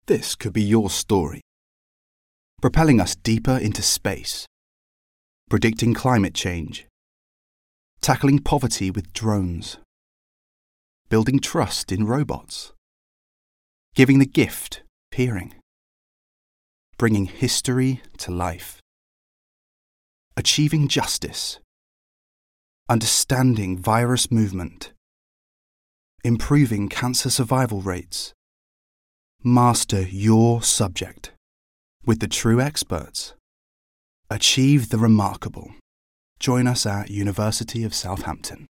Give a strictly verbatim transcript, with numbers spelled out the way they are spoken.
This could be your story, propelling us deeper into space, predicting climate change, tackling poverty with drones, building trust in robots, giving the gift of hearing, bringing history to life, achieving justice, understanding virus movement, improving cancer survival rates. Master your subject with the true experts. Achieve the remarkable. Join us at University of Southampton.